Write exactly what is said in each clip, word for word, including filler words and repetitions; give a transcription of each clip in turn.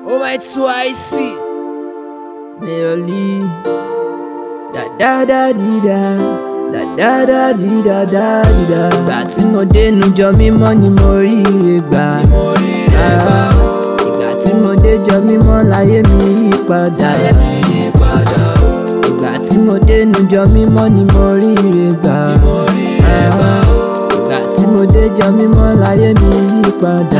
Oh my twice. Nearly. Da da da di da. Da da da di da da di da. Ìgbà tí mo dénú jọ mímọ́ ni mo rí ire gbà. Ìgbà tí mo dé jọ mímọ́ láyé mi yí padà. Ìgbà tí mo dénú jọ mímọ́ ni mo rí ire gbà. Ìgbà tí mo dé jọ mímọ́ láyé mi yí padà.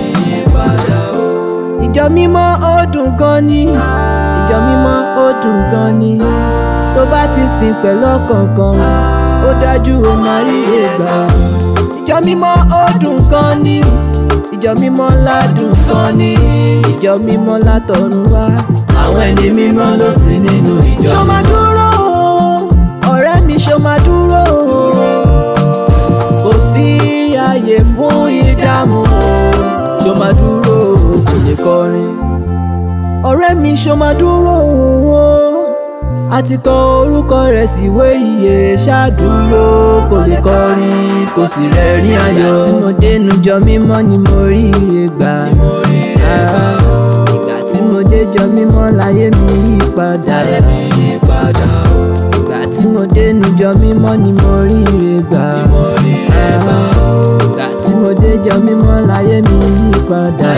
Ìjọ mímọ́ ó dùn gan ni, ìjọ mímọ́ ó dùn gan ni. Tó bá ti sìn pẹ̀lú ọ̀kọ̀ọ̀kan, ó dájú ó máa rí ìgbà. Ìjọ mímọ́ ó dùn gan ni, ìjọ mímọ́ ládùn gan ni. Ìjọ mímọ́ látọ̀run wá, àwọn ẹni mímọ́ ló sì nínú ìjọ. Ṣó máa dúró o, ọ̀rẹ́ mi ṣó máa dúró o. Kò sí ààyè fún ìdààmú o. Ṣó máa dúró o, kò lè kọrin. Ọ̀rẹ́ mi ṣó máa dúró o. A ti kọ orúkọ rẹ̀ síwé ìyè, ṣáàdúró kò lè kọrin, kò sì rẹ́rìn ayọ̀. Ìgbà tí mo dénú jọ mímọ́ ni mo rí ire gbà. Ìgbà tí mo dé jọ mímọ́ láyé mi yí padà. Ìgbà tí mo dénú jọ mímọ́ ni mo rí ire gbà. Ìgbà tí mo dé jọ mímọ́ láyé mi yí padà.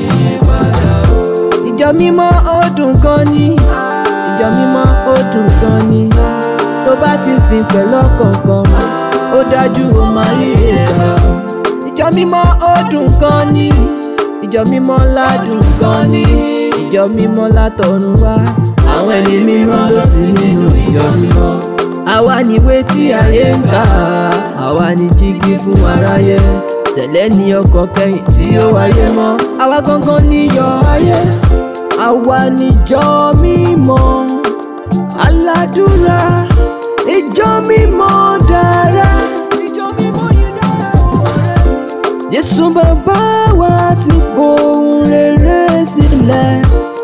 Ìjọ mímọ́ ó dùn gan ni, ìjọ mímọ́ ó dùn gan ni. Tó bá ti sìn pẹ̀lú ọ̀kọ̀ọ̀kan, ó dájú ó máa rí ìgbà. Ìjọ mímọ́ ó dùn gan ni, ìjọ mímọ́ ládùn gan ni. Ìjọ mímọ́ látọ̀run wá, àwọn ẹni mímọ́ ló sì nínú ìjọ mímọ́. Àwa níwé tí ayé ń kà, àwa ní jígí fún aráyé. Ṣẹ̀lẹ̀ ní ọkọ̀ kẹ́yìn tí ó wáyé mọ́, àwa gangan níyọ̀ ayé. Àwa níjọ mímọ́ aládùúrà, ìjọ mímọ́ dára. Ìjọ mímọ́ yìí dára ọ̀rẹ́. Jésù bàbá wa ti fohùn rere sílẹ̀,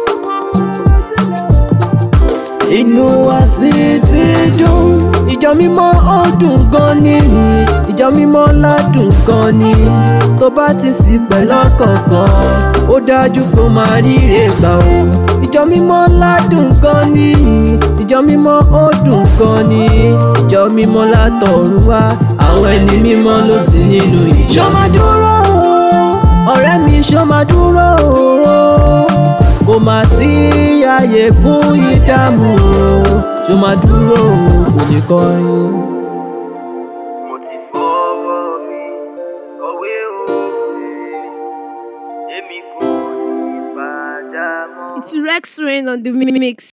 inú wa sì ti dùn. Ìjọ mímọ́ ó dùn gan ni, ìjọ mímọ́ ládùn gan ni. Tó bá ti sìn pẹ̀lú ọ̀kọ̀ọ̀kan, ó dájú kó máa ríre gbà o. Ìjọ mímọ́ ládùn gan ni, ìjọ mímọ́ ó dùn gan ni. Ìjọ mímọ́ látọ̀run wá, àwọn ẹni mímọ́ ló sì nínú ìjọ. Ṣó máa dúró o, ọ̀rẹ́ mi ṣó máa dúró o. Kò máa sí ààyè fún ìdààmú o. Ṣó máa dúró o, kò lè kọrin. Mo ti fọwọ́ mi kọ̀wé òwe, èmi kò ní padà mọ́. It's Rex Rain on the mix.